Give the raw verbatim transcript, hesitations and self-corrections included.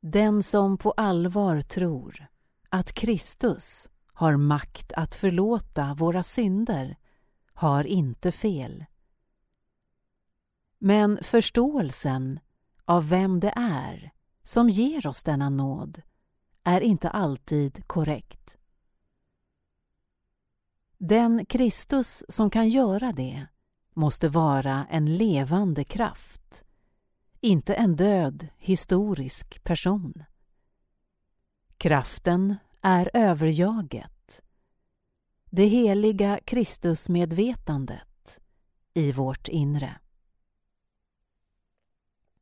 Den som på allvar tror att Kristus har makt att förlåta våra synder har inte fel. Men förståelsen av vem det är som ger oss denna nåd är inte alltid korrekt. Den Kristus som kan göra det måste vara en levande kraft, inte en död historisk person. Kraften är överjaget, det heliga Kristusmedvetandet i vårt inre.